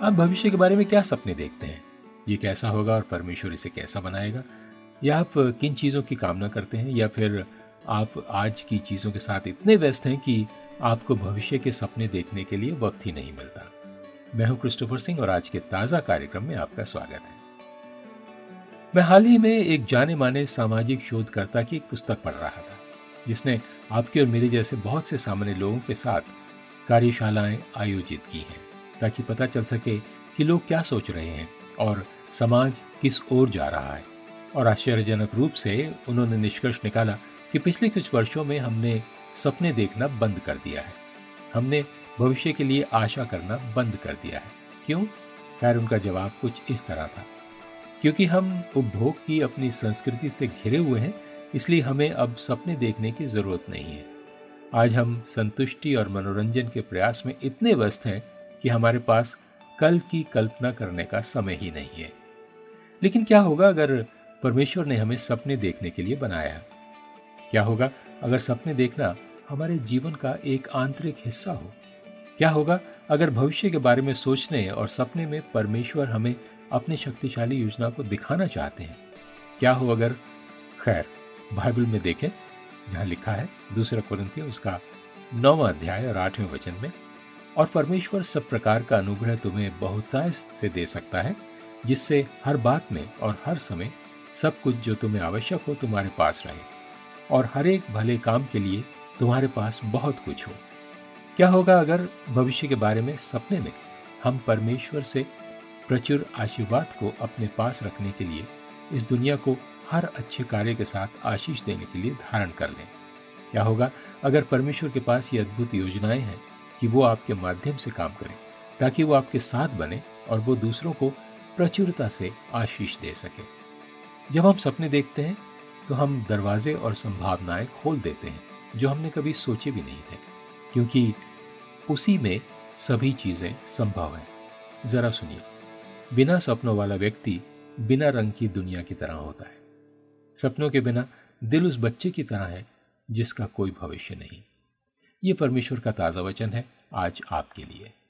आप भविष्य के बारे में क्या सपने देखते हैं? ये कैसा होगा और परमेश्वर इसे कैसा बनाएगा? या आप किन चीज़ों की कामना करते हैं, या फिर आप आज की चीज़ों के साथ इतने व्यस्त हैं कि आपको भविष्य के सपने देखने के लिए वक्त ही नहीं मिलता? मैं हूं क्रिस्टोफर सिंह और आज के ताज़ा कार्यक्रम में आपका स्वागत है। मैं हाल ही में एक जाने माने सामाजिक शोधकर्ता की एक पुस्तक पढ़ रहा था, जिसने आपके और मेरे जैसे बहुत से सामान्य लोगों के साथ कार्यशालाएं आयोजित की हैं, ताकि पता चल सके कि लोग क्या सोच रहे हैं और समाज किस ओर जा रहा है। और आश्चर्यजनक रूप से उन्होंने निष्कर्ष निकाला कि पिछले कुछ वर्षों में हमने सपने देखना बंद कर दिया है। हमने भविष्य के लिए आशा करना बंद कर दिया है। क्यों? खैर, उनका जवाब कुछ इस तरह था, क्योंकि हम उपभोग की अपनी संस्कृति से घिरे हुए हैं, इसलिए हमें अब सपने देखने की जरूरत नहीं है। आज हम संतुष्टि और मनोरंजन के प्रयास में इतने व्यस्त हैं कि हमारे पास कल की कल्पना करने का समय ही नहीं है। लेकिन क्या होगा अगर परमेश्वर ने हमें सपने देखने के लिए बनाया? क्या होगा अगर सपने देखना हमारे जीवन का एक आंतरिक हिस्सा हो? क्या होगा अगर भविष्य के बारे में सोचने और सपने में परमेश्वर हमें अपनी शक्तिशाली योजना को दिखाना चाहते हैं? क्या हो अगर? खैर, बाइबल में देखें, जहां लिखा है 2 कुरिन्थियों उसका 9वां अध्याय और 8वें वचन में, और परमेश्वर सब प्रकार का अनुग्रह तुम्हें बहुतायत से दे सकता है, जिससे हर बात में और हर समय सब कुछ जो तुम्हें आवश्यक हो तुम्हारे पास रहे, और हर एक भले काम के लिए तुम्हारे पास बहुत कुछ हो। क्या होगा अगर भविष्य के बारे में सपने में हम परमेश्वर से प्रचुर आशीर्वाद को अपने पास रखने के लिए इस दुनिया को हर अच्छे कार्य के साथ आशीष देने के लिए धारण कर लें? क्या होगा अगर परमेश्वर के पास ये अद्भुत योजनाएं हैं कि वो आपके माध्यम से काम करे, ताकि वो आपके साथ बने और वो दूसरों को प्रचुरता से आशीष दे सके? जब हम सपने देखते हैं तो हम दरवाजे और संभावनाएं खोल देते हैं जो हमने कभी सोचे भी नहीं थे, क्योंकि उसी में सभी चीजें संभव हैं। जरा सुनिए, बिना सपनों वाला व्यक्ति बिना रंग की दुनिया की तरह होता है। सपनों के बिना दिल उस बच्चे की तरह है जिसका कोई भविष्य नहीं। ये परमेश्वर का ताजा वचन है आज आपके लिए।